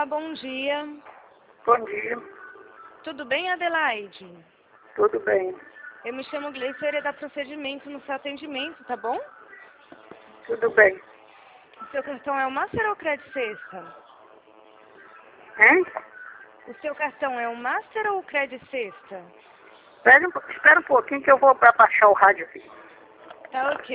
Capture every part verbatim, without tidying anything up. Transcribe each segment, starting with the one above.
Olá, bom dia. Bom dia, Tudo bem, Adelaide? tudo bem, Eu me chamo Gleice, eu dar procedimento no seu atendimento, tá bom? tudo bem. O seu cartão é o Master ou Credit Sexta? Hein? O seu cartão é o Master ou o Credit Sexta? Espera um, po- espera um pouquinho que eu vou para baixar o rádio aqui. Tá ok.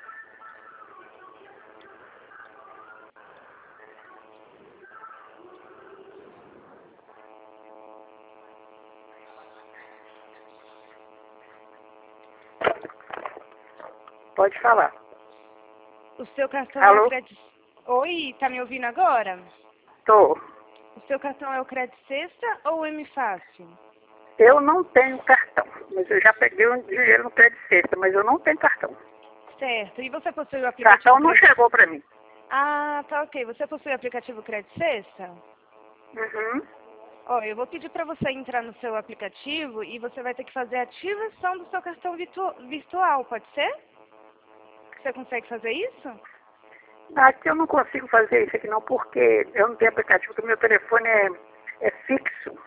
Pode falar. O seu cartão é Alô? o Credit... Oi, tá me ouvindo agora? Tô. O seu cartão é o Credit Sexta ou o M Fácil? Eu não tenho cartão, mas eu já peguei um dinheiro no crédito sexta, mas eu não tenho cartão. Certo. E você possui o aplicativo Cartão não Credit... chegou para mim. Ah, tá ok. Você possui o aplicativo Credit Sexta? Uhum. Ó, eu vou pedir para você entrar no seu aplicativo e você vai ter que fazer a ativação do seu cartão virtu- virtual, pode ser? Você consegue fazer isso? Aqui eu não consigo fazer isso aqui não, porque eu não tenho aplicativo, porque meu telefone é, é fixo.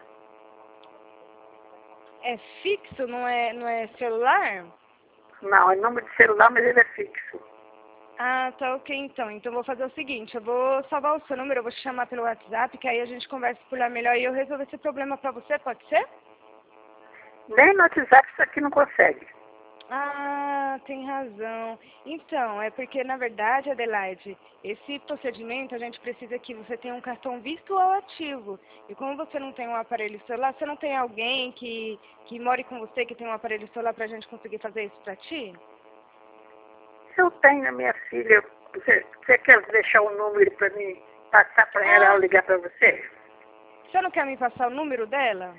É fixo, não é, não é celular? Não, é número de celular, mas ele é fixo. Ah, tá ok então. Então eu vou fazer o seguinte, eu vou salvar o seu número, eu vou te chamar pelo WhatsApp, que aí a gente conversa por lá melhor e eu resolvo esse problema para você, pode ser? Nem no WhatsApp isso aqui não consegue. Ah, tem razão. Então, é porque, na verdade, Adelaide, esse procedimento a gente precisa que você tenha um cartão virtual ativo. E como você não tem um aparelho celular, você não tem alguém que, que more com você que tem um aparelho celular para a gente conseguir fazer isso para ti? Eu tenho a minha filha. Você, você quer deixar o número para mim passar para ela Ah, ela ligar para você? você não quer me passar o número dela?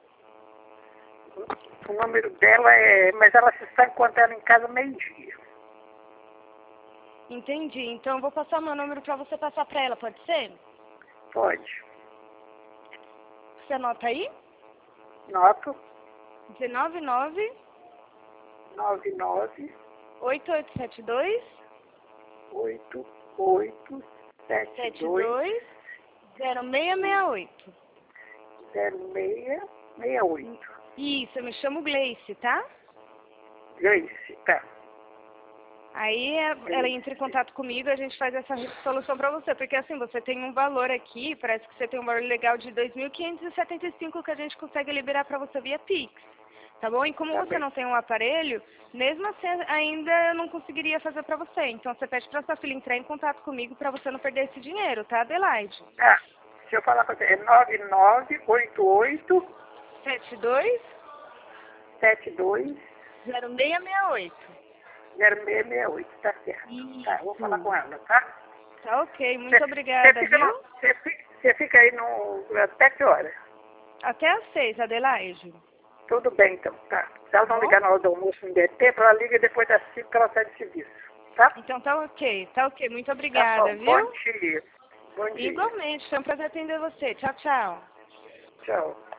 O número dela é. Mas ela se está encontrando em casa meio-dia. Entendi. Então eu vou passar meu número para você passar para ela, pode ser? Pode. Você anota aí? Noto um nove nove nove nove oito oito sete dois oito oito sete sete dois dois zero seis seis oito. zero seis seis oito. Isso, eu me chamo Gleice, tá? Gleice, tá. Aí é- ela entra em contato comigo e a gente faz essa solução pra você. Porque assim, você tem um valor aqui, parece que você tem um valor legal de dois mil quinhentos e setenta e cinco que a gente consegue liberar pra você via Pix. Tá bom? E como Tá você bem. não tem um aparelho, mesmo assim ainda eu não conseguiria fazer pra você. Então você pede pra sua filha entrar em contato comigo pra você não perder esse dinheiro, tá, Adelaide? Tá. Se eu falar para você, é nove nove oito oito sete dois sete dois zero seis seis oito. zero seis seis oito, tá certo. Tá, eu vou falar com ela, tá? Tá ok, muito Você obrigada, fica, viu? no- você fi- você fica aí no, até que hora? Até às seis, Adelaide. Tudo bem, então, tá. Se ela Tá não bom? ligar na hora do almoço, não der tempo, ela liga depois das cinco que ela sai de serviço, tá? Então tá ok, tá ok. Muito Tá obrigada, bom. Bom viu? dia. Bom dia. Igualmente, foi um prazer atender você. Tchau, tchau. Tchau.